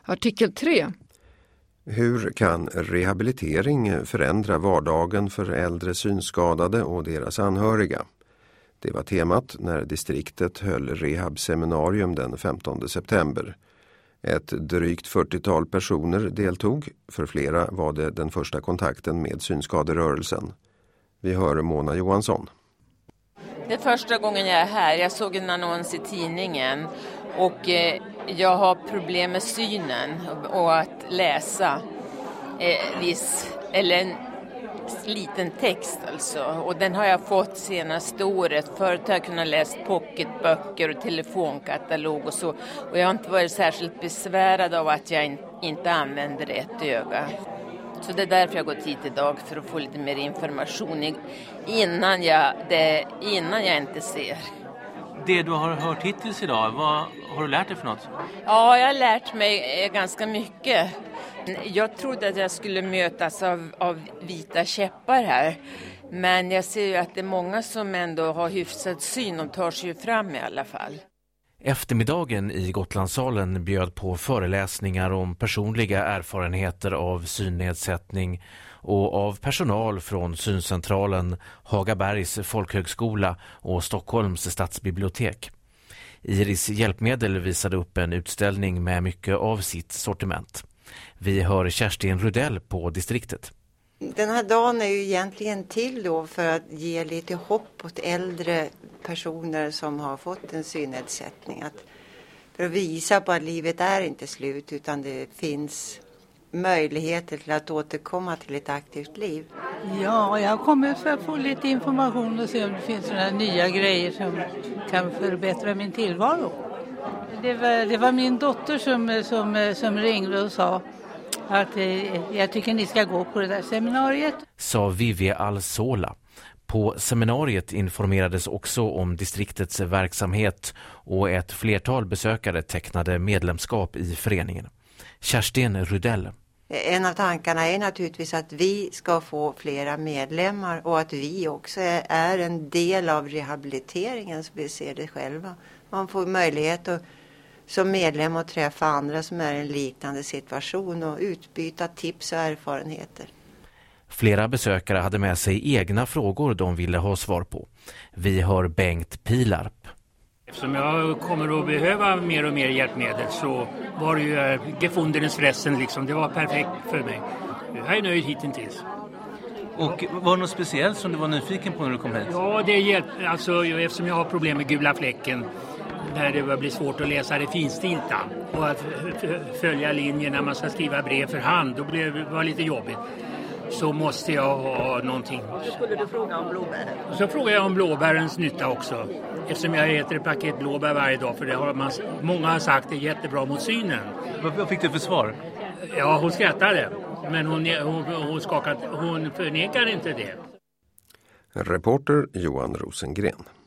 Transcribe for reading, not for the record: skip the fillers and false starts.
Artikel 3. Hur kan rehabilitering förändra vardagen för äldre synskadade och deras anhöriga? Det var temat när distriktet höll rehabseminarium den 15 september. Ett drygt 40-tal personer deltog. För flera var det den första kontakten med synskaderörelsen. Vi hör Mona Johansson. Det är första gången jag är här. Jag såg en annons i tidningen och jag har problem med synen och att läsa eller en liten text alltså. Och den har jag fått senaste året. Förut har jag kunnat läsa pocketböcker och telefonkatalog och så. Och jag har inte varit särskilt besvärad av att jag inte använder ett öga. Så det är därför jag gått hit idag, för att få lite mer information innan jag inte ser. Det du har hört hittills idag, vad har du lärt dig för något? Ja, jag har lärt mig ganska mycket. Jag trodde att jag skulle mötas av vita käppar här. Men jag ser ju att det är många som ändå har hyfsad syn och tar sig fram i alla fall. Eftermiddagen i Gotlandssalen bjöd på föreläsningar om personliga erfarenheter av synnedsättning och av personal från Syncentralen, Hagabergs folkhögskola och Stockholms stadsbibliotek. Iris Hjälpmedel visade upp en utställning med mycket av sitt sortiment. Vi hör Kerstin Rudell på distriktet. Den här dagen är ju egentligen till då för att ge lite hopp åt äldre personer som har fått en synnedsättning. För att visa på att livet är inte slut, utan det finns möjligheter till att återkomma till ett aktivt liv. Ja, jag kommer för att få lite information och se om det finns några nya grejer som kan förbättra min tillvaro. Det var min dotter som ringde och sa att jag tycker ni ska gå på det där seminariet. Sa Vivi Alsola. På seminariet informerades också om distriktets verksamhet och ett flertal besökare tecknade medlemskap i föreningen. Kerstin Rudell. En av tankarna är naturligtvis att vi ska få flera medlemmar och att vi också är en del av rehabiliteringen, så vi ser det själva. Man får möjlighet att som medlem att träffa andra som är i en liknande situation och utbyta tips och erfarenheter. Flera besökare hade med sig egna frågor de ville ha svar på. Vi hör Bengt Pilarp. Eftersom jag kommer att behöva mer och mer hjälpmedel så var det ju gefundenes fressen liksom. Det var perfekt för mig. Jag är nöjd hittills. Och var det något speciellt som du var nyfiken på när du kom hit? Ja, det hjälpte. Alltså, eftersom jag har problem med gula fläcken när det blir svårt att läsa det finstilta och att följa linjer när man ska skriva brev för hand, då var det lite jobbigt. Så måste jag ha någonting. Skulle du fråga om blåbären? Så frågar jag om blåbärens nytta också. Eftersom jag äter ett paket blåbär varje dag, för det har många har sagt det är jättebra mot synen. Vad fick du för svar? Ja, hon skrattade. Men hon förnekar inte det. Reporter Johan Rosengren.